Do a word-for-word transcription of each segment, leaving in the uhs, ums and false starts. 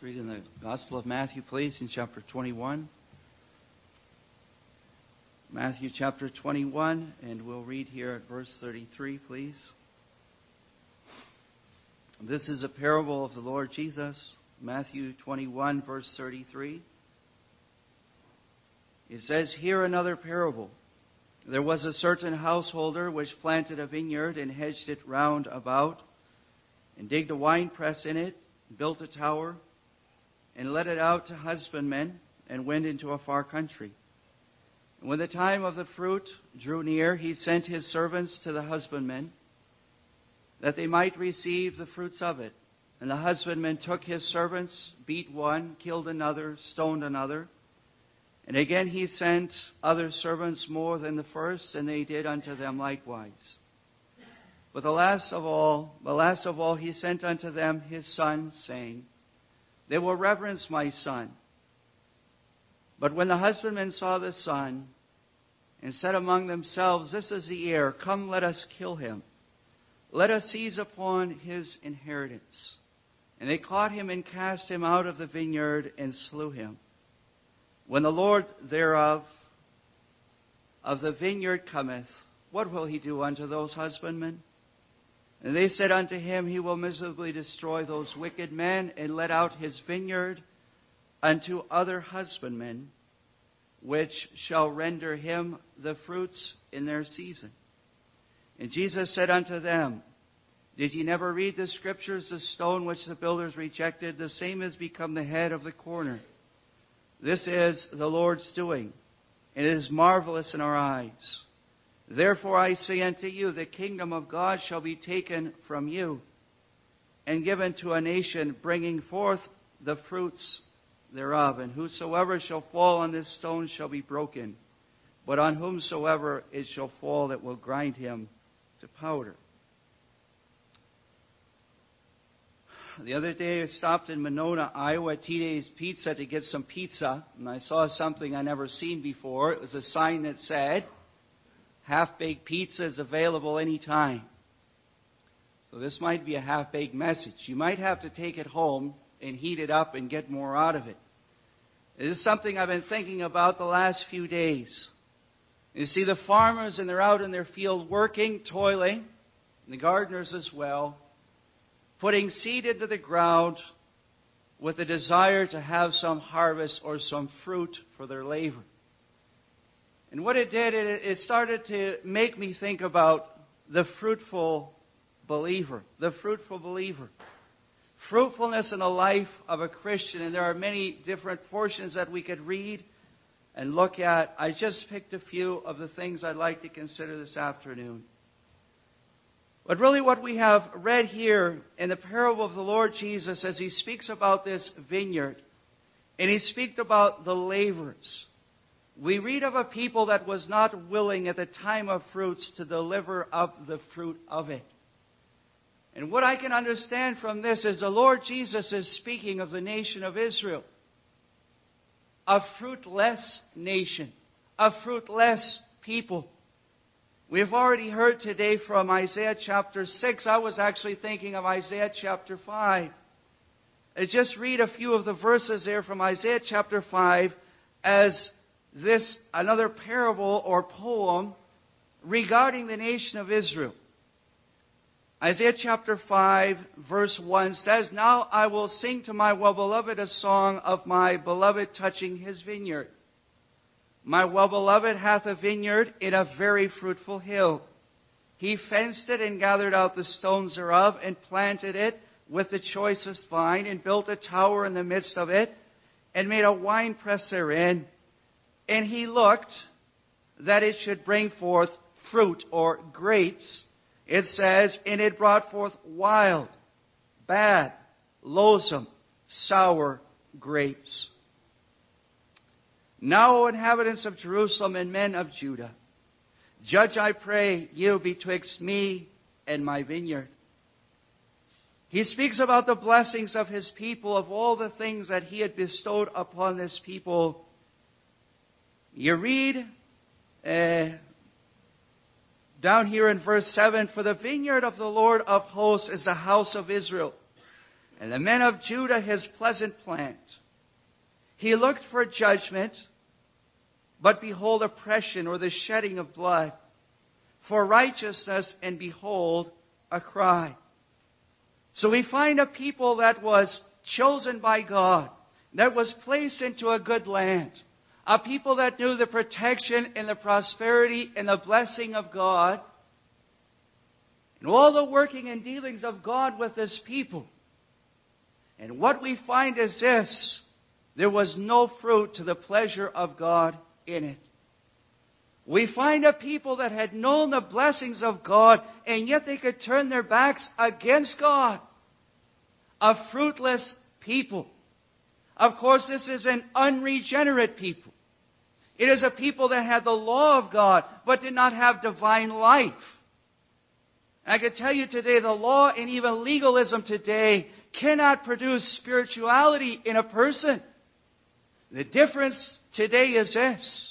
Read in the Gospel of Matthew, please, in chapter twenty-one. Matthew chapter twenty-one, and we'll read here at verse thirty-three, please. This is a parable of the Lord Jesus. Matthew twenty-one, verse thirty-three. It says, "Hear another parable. There was a certain householder which planted a vineyard and hedged it round about, and digged a winepress in it, built a tower, and let it out to husbandmen, and went into a far country. And when the time of the fruit drew near, he sent his servants to the husbandmen, that they might receive the fruits of it. And the husbandman took his servants, beat one, killed another, stoned another. And again he sent other servants more than the first, and they did unto them likewise. But the last of all, the last of all he sent unto them his son, saying, They will reverence my son. But when the husbandmen saw the son, and said among themselves, This is the heir, come let us kill him. Let us seize upon his inheritance. And they caught him and cast him out of the vineyard and slew him. When the Lord thereof of the vineyard cometh, what will he do unto those husbandmen? And they said unto him, He will miserably destroy those wicked men, and let out his vineyard unto other husbandmen, which shall render him the fruits in their season. And Jesus said unto them, Did ye never read the Scriptures? The stone which the builders rejected, the same has become the head of the corner. This is the Lord's doing, and it is marvelous in our eyes. Therefore I say unto you, the kingdom of God shall be taken from you, and given to a nation, bringing forth the fruits thereof. And whosoever shall fall on this stone shall be broken, but on whomsoever it shall fall, it will grind him to powder." The other day I stopped in Monona, Iowa, at T Day's Pizza to get some pizza, and I saw something I never seen before. It was a sign that said, "Half-baked pizza is available anytime." So this might be a half-baked message. You might have to take it home and heat it up and get more out of it. It is something I've been thinking about the last few days. You see, the farmers, and they're out in their field working, toiling, and the gardeners as well, putting seed into the ground with a desire to have some harvest or some fruit for their labor. And what it did, it, it started to make me think about the fruitful believer. The fruitful believer. Fruitfulness in the life of a Christian. And there are many different portions that we could read and look at. I just picked a few of the things I'd like to consider this afternoon. But really what we have read here in the parable of the Lord Jesus, as he speaks about this vineyard, and he speaks about the laborers, we read of a people that was not willing at the time of fruits to deliver up the fruit of it. And what I can understand from this is the Lord Jesus is speaking of the nation of Israel. A fruitless nation. A fruitless people. We've already heard today from Isaiah chapter six. I was actually thinking of Isaiah chapter five. Let's just read a few of the verses there from Isaiah chapter five as this another parable or poem regarding the nation of Israel. Isaiah chapter five verse one says, "Now I will sing to my well-beloved a song of my beloved touching his vineyard. My well-beloved hath a vineyard in a very fruitful hill. He fenced it and gathered out the stones thereof, and planted it with the choicest vine, and built a tower in the midst of it, and made a winepress therein. And he looked that it should bring forth fruit," or grapes. It says, "and it brought forth wild, bad, loathsome, sour grapes. Now, O inhabitants of Jerusalem and men of Judah, judge, I pray you, betwixt me and my vineyard." He speaks about the blessings of his people, of all the things that he had bestowed upon this people. You read uh, down here in verse seven, "For the vineyard of the Lord of hosts is the house of Israel, and the men of Judah his pleasant plant. He looked for judgment, but behold oppression, or the shedding of blood, for righteousness, and behold a cry. So we find a people that was chosen by God, that was placed into a good land, a people that knew the protection and the prosperity and the blessing of God, and all the working and dealings of God with His people. And what we find is this: there was no fruit to the pleasure of God in it. We find a people that had known the blessings of God, and yet they could turn their backs against God. A fruitless people. Of course, this is an unregenerate people. It is a people that had the law of God, but did not have divine life. I can tell you today, the law and even legalism today cannot produce spirituality in a person. The difference today is this: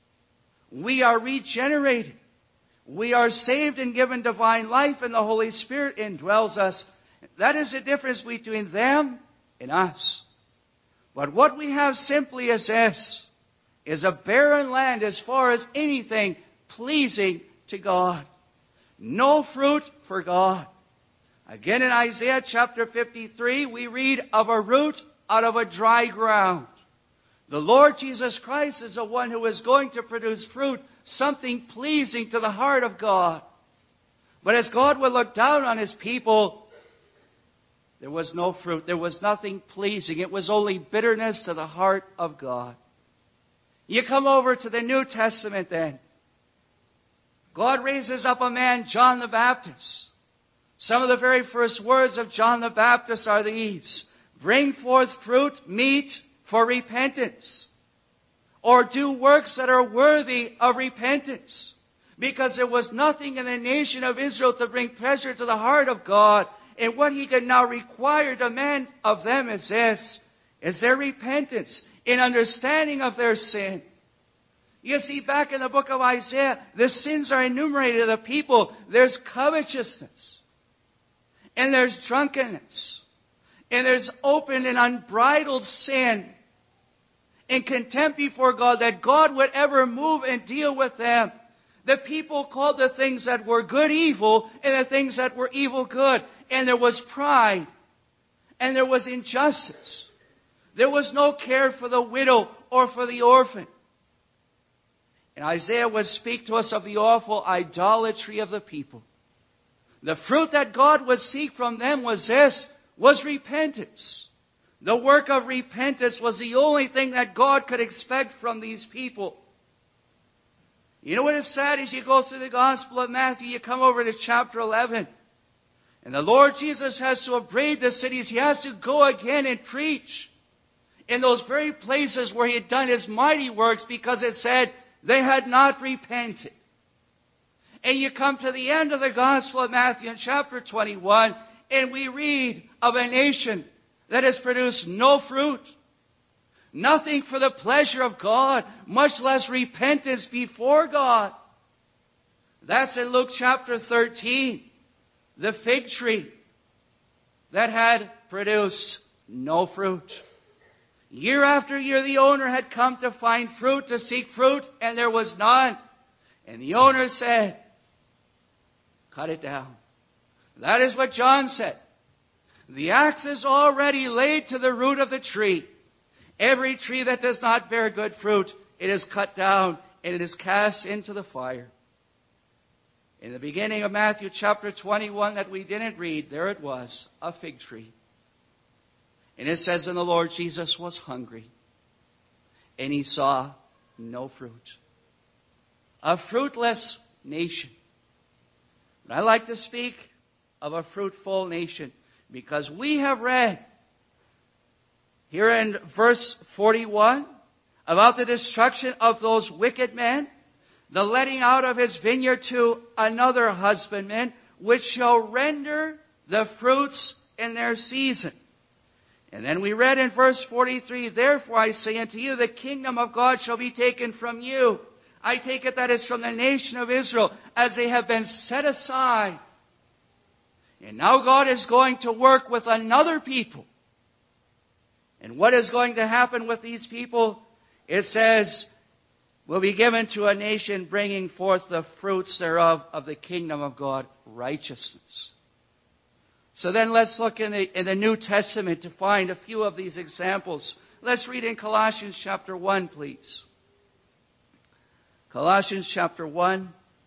we are regenerated. We are saved and given divine life, and the Holy Spirit indwells us. That is the difference between them and us. But what we have simply is this: is a barren land as far as anything pleasing to God. No fruit for God. Again, in Isaiah chapter fifty-three, we read of a root out of a dry ground. The Lord Jesus Christ is the one who is going to produce fruit, something pleasing to the heart of God. But as God would look down on His people, there was no fruit. There was nothing pleasing. It was only bitterness to the heart of God. You come over to the New Testament then. God raises up a man, John the Baptist. Some of the very first words of John the Baptist are these: bring forth fruit meet for repentance, or do works that are worthy of repentance. Because there was nothing in the nation of Israel to bring pleasure to the heart of God. And what He can now require, demand of them is this: is their repentance in understanding of their sin. You see, back in the book of Isaiah, the sins are enumerated of the people. There's covetousness, and there's drunkenness, and there's open and unbridled sin and contempt before God, that God would ever move and deal with them. The people called the things that were good evil, and the things that were evil good. And there was pride, and there was injustice. There was no care for the widow or for the orphan. And Isaiah would speak to us of the awful idolatry of the people. The fruit that God would seek from them was this: was repentance. The work of repentance was the only thing that God could expect from these people. You know what is sad? As you go through the Gospel of Matthew, you come over to chapter eleven. And the Lord Jesus has to upbraid the cities. He has to go again and preach in those very places where He had done His mighty works, because it said they had not repented. And you come to the end of the Gospel of Matthew in chapter twenty-one, and we read of a nation that has produced no fruit, nothing for the pleasure of God, much less repentance before God. That's in Luke chapter thirteen. The fig tree that had produced no fruit. Year after year, the owner had come to find fruit, to seek fruit, and there was none. And the owner said, cut it down. That is what John said. The axe is already laid to the root of the tree. Every tree that does not bear good fruit, it is cut down and it is cast into the fire. In the beginning of Matthew chapter twenty-one that we didn't read, there it was, a fig tree. And it says, and the Lord Jesus was hungry, and He saw no fruit. A fruitless nation. But I like to speak of a fruitful nation, because we have read here in verse forty-one about the destruction of those wicked men, the letting out of his vineyard to another husbandman, which shall render the fruits in their season. And then we read in verse forty-three, therefore I say unto you, the kingdom of God shall be taken from you. I take it that is from the nation of Israel, as they have been set aside. And now God is going to work with another people. And what is going to happen with these people? It says, will be given to a nation bringing forth the fruits thereof of the kingdom of God, righteousness. So then let's look in the, in the New Testament to find a few of these examples. Let's read in Colossians chapter one, please. Colossians chapter one.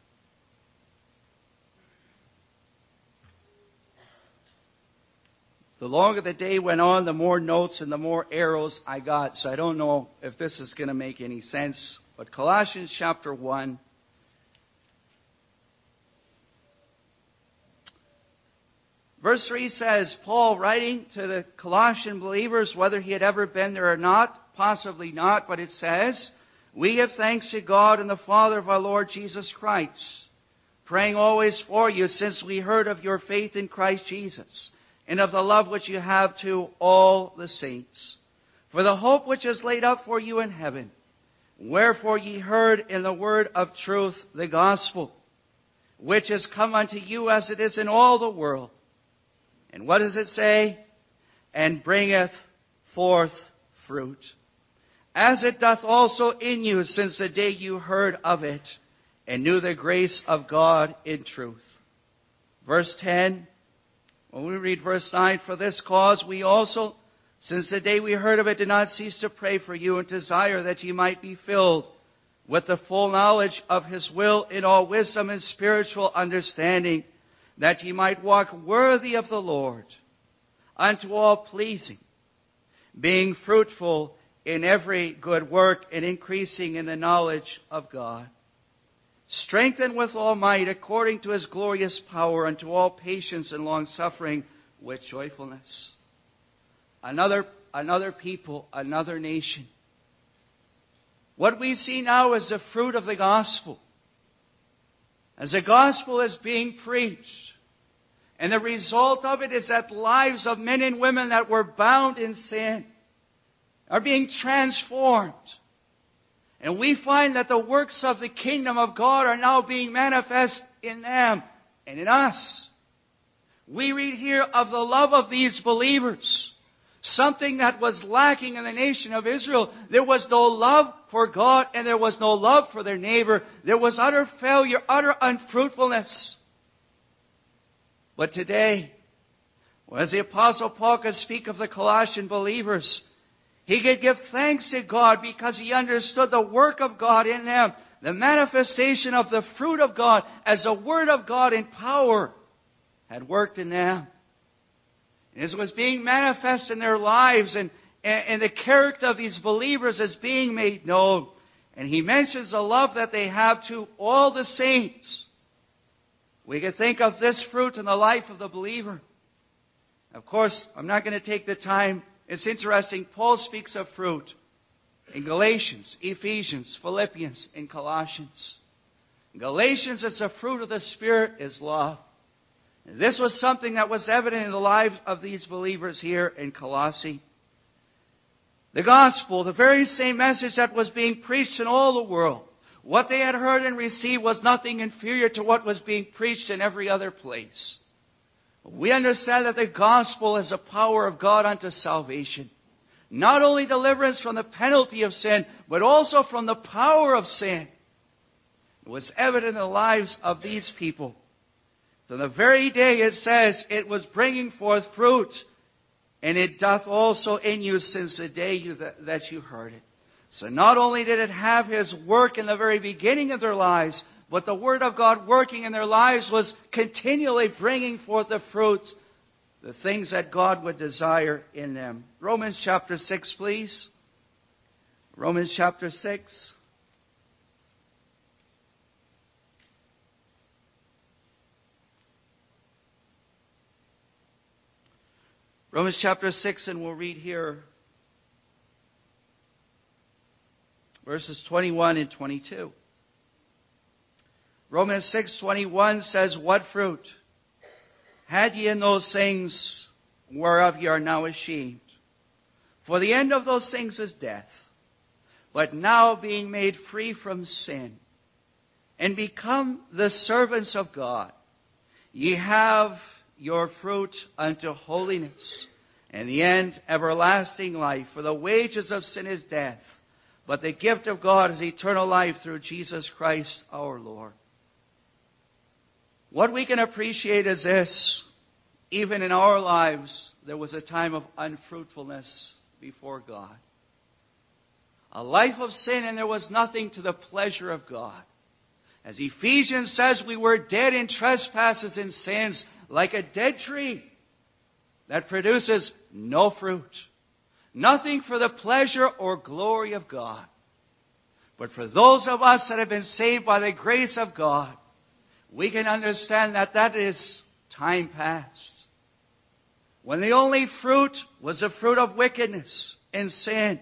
The longer the day went on, the more notes and the more arrows I got. So I don't know if this is going to make any sense. But Colossians chapter one. Verse three says, Paul writing to the Colossian believers, whether he had ever been there or not, possibly not, but it says, we give thanks to God and the Father of our Lord Jesus Christ, praying always for you, since we heard of your faith in Christ Jesus, and of the love which you have to all the saints, for the hope which is laid up for you in heaven. Wherefore ye heard in the word of truth the gospel, which is come unto you as it is in all the world. And what does it say? And bringeth forth fruit, as it doth also in you since the day you heard of it, and knew the grace of God in truth. Verse ten, when we read verse nine, for this cause we also, since the day we heard of it, did not cease to pray for you and desire that ye might be filled with the full knowledge of his will in all wisdom and spiritual understanding, that ye might walk worthy of the Lord, unto all pleasing, being fruitful in every good work and increasing in the knowledge of God, strengthened with all might according to his glorious power, unto all patience and long-suffering with joyfulness. Another, another people, another nation. What we see now is the fruit of the gospel. As the gospel is being preached, and the result of it is that lives of men and women that were bound in sin are being transformed. And we find that the works of the kingdom of God are now being manifest in them and in us. We read here of the love of these believers, something that was lacking in the nation of Israel. There was no love for God and there was no love for their neighbor. There was utter failure, utter unfruitfulness. But today, as the Apostle Paul could speak of the Colossian believers, he could give thanks to God because he understood the work of God in them, the manifestation of the fruit of God as the Word of God in power had worked in them. And as it was being manifest in their lives, and, and, and the character of these believers is being made known. And he mentions the love that they have to all the saints. We can think of this fruit in the life of the believer. Of course, I'm not going to take the time. It's interesting. Paul speaks of fruit in Galatians, Ephesians, Philippians, and Colossians. In Galatians, it's the fruit of the Spirit is love. And this was something that was evident in the lives of these believers here in Colossae. The gospel, the very same message that was being preached in all the world, what they had heard and received was nothing inferior to what was being preached in every other place. We understand that the gospel is the power of God unto salvation. Not only deliverance from the penalty of sin, but also from the power of sin. It was evident in the lives of these people. From the very day it says it was bringing forth fruit, and it doth also in you since the day you th- that you heard it. So not only did it have His work in the very beginning of their lives, but the Word of God working in their lives was continually bringing forth the fruits, the things that God would desire in them. Romans chapter six, please. Romans chapter six. Romans chapter six, and we'll read here verses twenty-one and twenty-two. Romans six twenty-one says, what fruit had ye in those things whereof ye are now ashamed? For the end of those things is death. But now being made free from sin, and become the servants of God, ye have your fruit unto holiness, and the end everlasting life. For the wages of sin is death, but the gift of God is eternal life through Jesus Christ our Lord. What we can appreciate is this: even in our lives, there was a time of unfruitfulness before God. A life of sin, and there was nothing to the pleasure of God. As Ephesians says, we were dead in trespasses and sins, like a dead tree that produces no fruit. Nothing for the pleasure or glory of God. But for those of us that have been saved by the grace of God, we can understand that that is time past. When the only fruit was the fruit of wickedness and sin.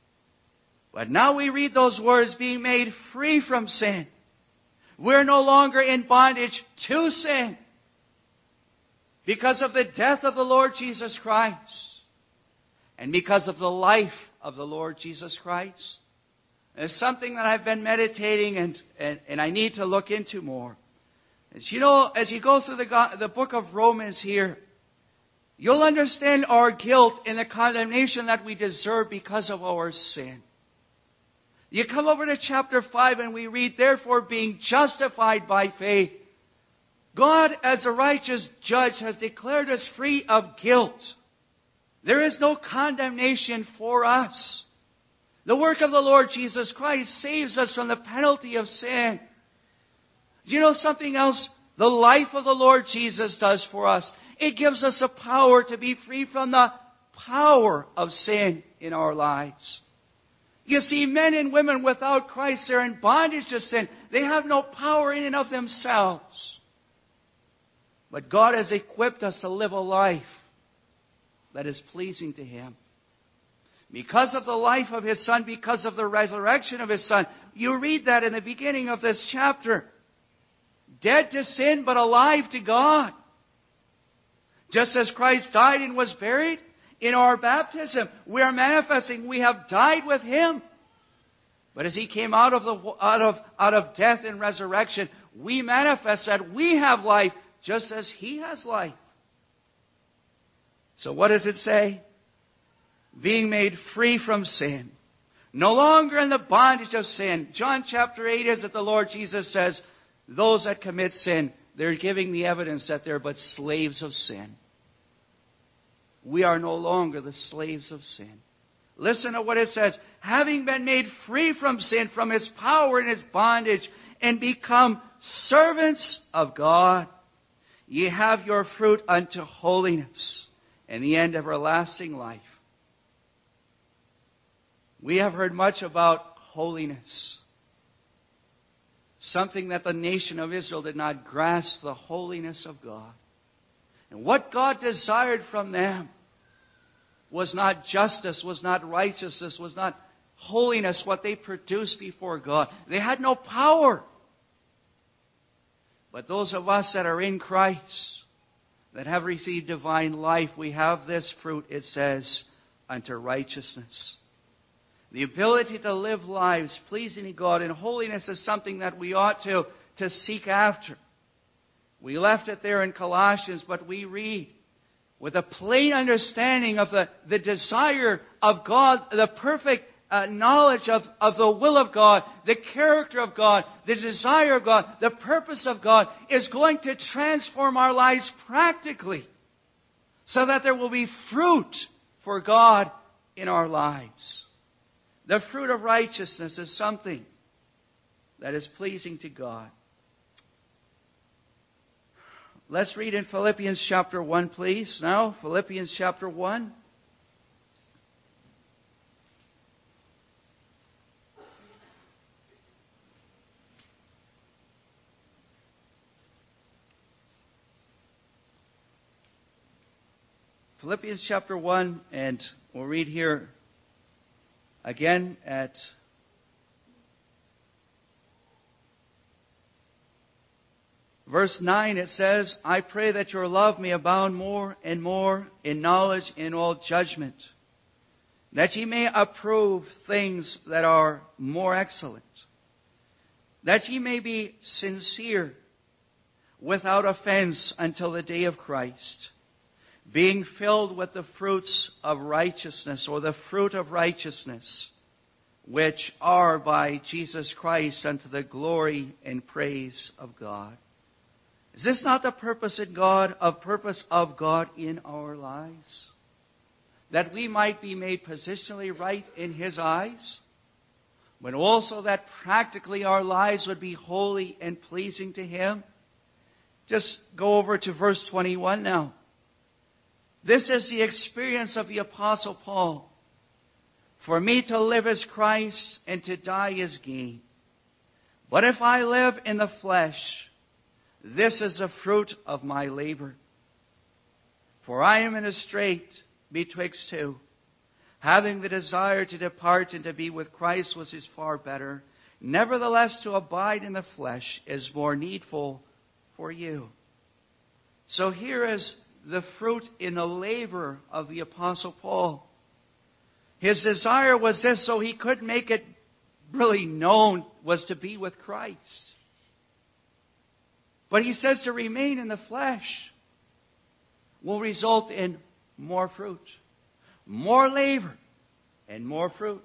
But now we read those words, being made free from sin. We're no longer in bondage to sin because of the death of the Lord Jesus Christ and because of the life of the Lord Jesus Christ. It's something that I've been meditating and, and, and I need to look into more. As you know, as you go through the, the book of Romans here, you'll understand our guilt and the condemnation that we deserve because of our sin. You come over to chapter five and we read, therefore being justified by faith, God as a righteous judge has declared us free of guilt. There is no condemnation for us. The work of the Lord Jesus Christ saves us from the penalty of sin. Do you know something else the life of the Lord Jesus does for us? It gives us the power to be free from the power of sin in our lives. You see, men and women without Christ, they're in bondage to sin. They have no power in and of themselves. But God has equipped us to live a life that is pleasing to Him. Because of the life of His Son, because of the resurrection of His Son. You read that in the beginning of this chapter. Dead to sin, but alive to God. Just as Christ died and was buried, in our baptism, we are manifesting we have died with Him. But as He came out of the out of out of death and resurrection, we manifest that we have life just as He has life. So what does it say? Being made free from sin. No longer in the bondage of sin. John chapter eight is that the Lord Jesus says, those that commit sin, they're giving the evidence that they're but slaves of sin. We are no longer the slaves of sin. Listen to what it says. Having been made free from sin, from its power and its bondage, and become servants of God, ye have your fruit unto holiness, and the end everlasting life. We have heard much about holiness. Something that the nation of Israel did not grasp, the holiness of God. And what God desired from them was not justice, was not righteousness, was not holiness, what they produced before God. They had no power. But those of us that are in Christ, that have received divine life, we have this fruit, it says, unto righteousness. The ability to live lives pleasing to God, and holiness is something that we ought to, to seek after. We left it there in Colossians, but we read with a plain understanding of the, the desire of God, the perfect uh, knowledge of, of the will of God, the character of God, the desire of God, the purpose of God is going to transform our lives practically so that there will be fruit for God in our lives. The fruit of righteousness is something that is pleasing to God. Let's read in Philippians chapter one, please. Now, Philippians chapter one. Philippians chapter one, and we'll read here again at verse nine. It says, I pray that your love may abound more and more in knowledge and all judgment, that ye may approve things that are more excellent, that ye may be sincere, without offense until the day of Christ, being filled with the fruits of righteousness, or the fruit of righteousness, which are by Jesus Christ unto the glory and praise of God. Is this not the purpose in God, of purpose of God in our lives? That we might be made positionally right in His eyes, but also that practically our lives would be holy and pleasing to Him? Just go over to verse twenty-one now. This is the experience of the Apostle Paul. For me to live is Christ, and to die is gain. But if I live in the flesh, this is the fruit of my labor. For I am in a strait betwixt two, having the desire to depart and to be with Christ, which is far better. Nevertheless, to abide in the flesh is more needful for you. So here is the fruit in the labor of the Apostle Paul. His desire was this, so he could make it really known, was to be with Christ. But he says to remain in the flesh will result in more fruit, more labor, and more fruit.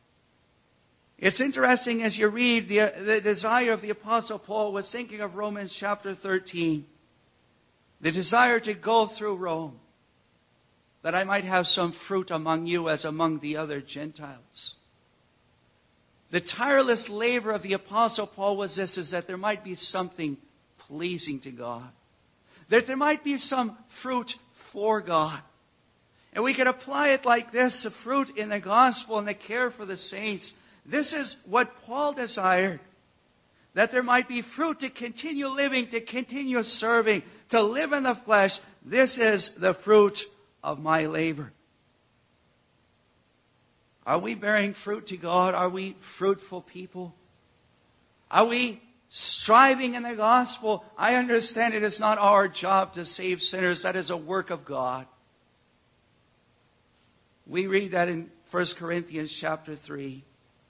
It's interesting as you read, the, the desire of the Apostle Paul was thinking of Romans chapter thirteen. The desire to go through Rome, that I might have some fruit among you as among the other Gentiles. The tireless labor of the Apostle Paul was this, is that there might be something pleasing to God. That there might be some fruit for God. And we could apply it like this, the fruit in the gospel and the care for the saints. This is what Paul desired. That there might be fruit to continue living, to continue serving, to live in the flesh. This is the fruit of my labor. Are we bearing fruit to God? Are we fruitful people? Are we striving in the gospel? I understand it is not our job to save sinners. That is a work of God. We read that in First Corinthians chapter three.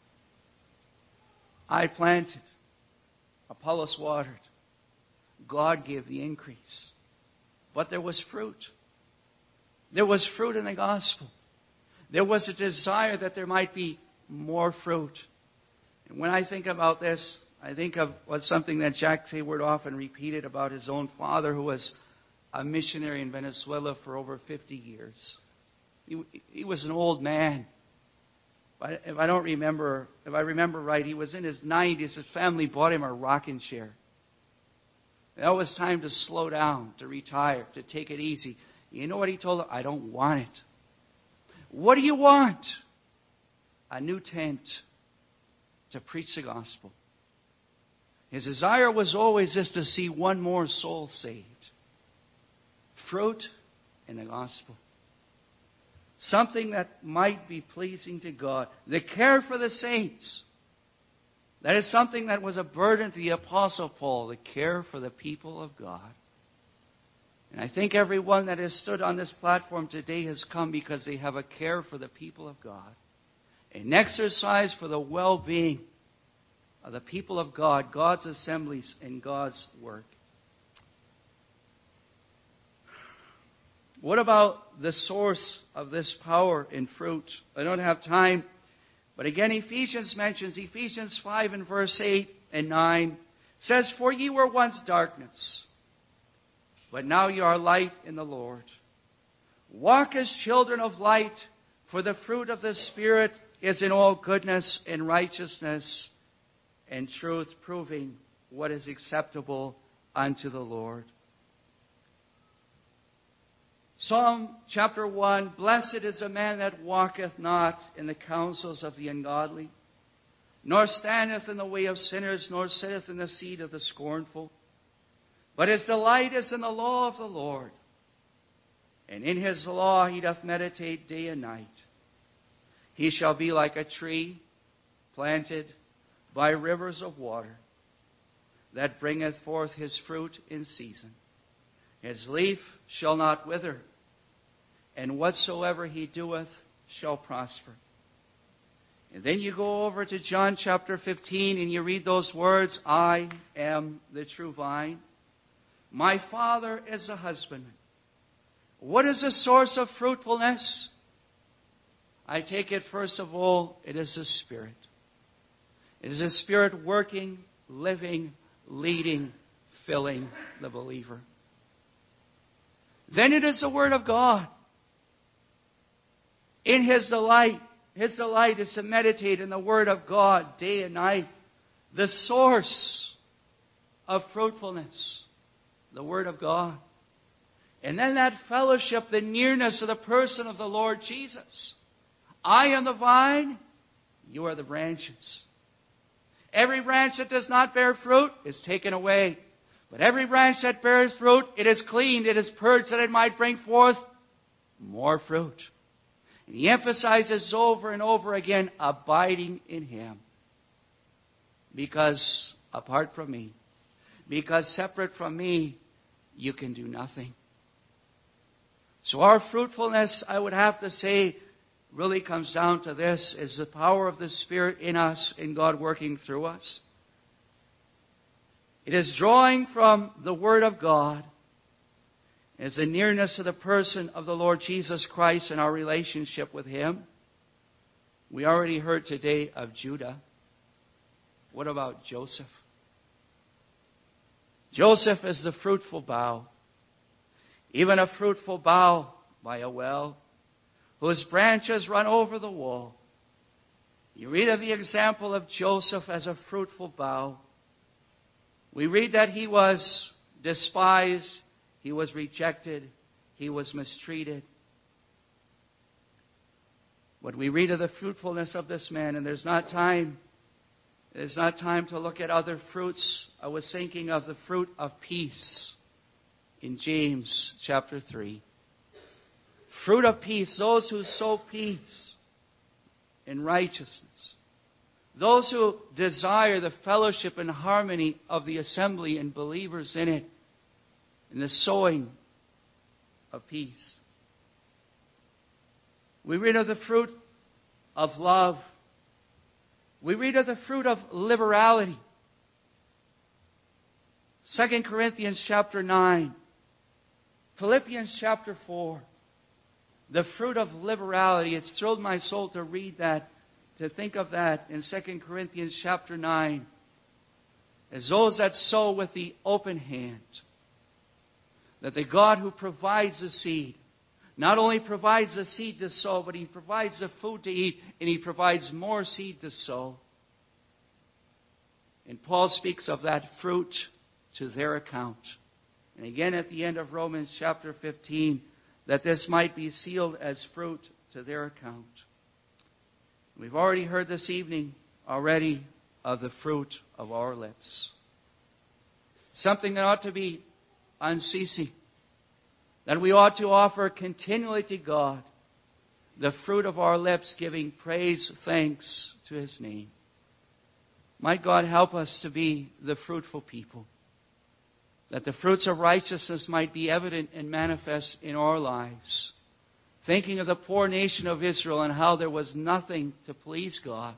I planted, Apollos watered, God gave the increase. But there was fruit. There was fruit in the gospel. There was a desire that there might be more fruit. And when I think about this, I think of what's something that Jack Hayward often repeated about his own father, who was a missionary in Venezuela for over fifty years. He, he was an old man. If I don't remember, if I remember right, he was in his nineties. His family bought him a rocking chair. That was time to slow down, to retire, to take it easy. You know what he told them? I don't want it. What do you want? A new tent to preach the gospel. His desire was always this, to see one more soul saved. Fruit in the gospel. Something that might be pleasing to God. The care for the saints. That is something that was a burden to the Apostle Paul. The care for the people of God. And I think everyone that has stood on this platform today has come because they have a care for the people of God. An exercise for the well-being of the people of God, God's assemblies, and God's work. What about the source of this power and fruit? I don't have time. But again, Ephesians mentions, Ephesians five and verse eight and nine says, For ye were once darkness, but now you are light in the Lord. Walk as children of light, for the fruit of the Spirit is in all goodness and righteousness and truth, proving what is acceptable unto the Lord. Psalm chapter one, Blessed is the man that walketh not in the counsels of the ungodly, nor standeth in the way of sinners, nor sitteth in the seat of the scornful. But his delight is in the law of the Lord, and in his law he doth meditate day and night. He shall be like a tree planted by rivers of water, that bringeth forth his fruit in season. His leaf shall not wither, and whatsoever he doeth shall prosper. And then you go over to John chapter fifteen and you read those words, I am the true vine, My Father is a husbandman. What is the source of fruitfulness? I take it, first of all, it is the Spirit. It is the Spirit working, living, leading, filling the believer. Then it is the Word of God. In His delight, His delight is to meditate in the Word of God day and night. The source of fruitfulness, the Word of God. And then that fellowship, the nearness of the person of the Lord Jesus. I am the vine, you are the branches. Every branch that does not bear fruit is taken away. But every branch that bears fruit, it is cleaned, it is purged, that it might bring forth more fruit. And he emphasizes over and over again, abiding in Him. Because apart from me, because separate from me, you can do nothing. So our fruitfulness, I would have to say, really comes down to this, is the power of the Spirit in us, in God working through us. It is drawing from the Word of God. It is the nearness to the person of the Lord Jesus Christ and our relationship with Him. We already heard today of Judah. What about Joseph? Joseph is the fruitful bough. Even a fruitful bough by a well, whose branches run over the wall. You read of the example of Joseph as a fruitful bough. We read that he was despised, he was rejected, he was mistreated. But we read of the fruitfulness of this man, and there's not time, there's not time to look at other fruits. I was thinking of the fruit of peace in James chapter three. Fruit of peace, those who sow peace in righteousness. Those who desire the fellowship and harmony of the assembly and believers in it. In the sowing of peace. We read of the fruit of love. We read of the fruit of liberality. Second Corinthians chapter nine. Philippians chapter four. The fruit of liberality. It's thrilled my soul to read that, to think of that in Second Corinthians chapter nine. As those that sow with the open hand. That the God who provides the seed, not only provides the seed to sow, but He provides the food to eat, and He provides more seed to sow. And Paul speaks of that fruit to their account. And again at the end of Romans chapter fifteen, that this might be sealed as fruit to their account. We've already heard this evening already of the fruit of our lips. Something that ought to be unceasing. That we ought to offer continually to God the fruit of our lips, giving praise, thanks to His name. Might God help us to be the fruitful people. That the fruits of righteousness might be evident and manifest in our lives. Thinking of the poor nation of Israel and how there was nothing to please God.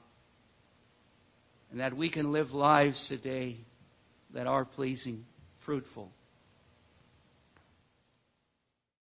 And that we can live lives today that are pleasing, fruitful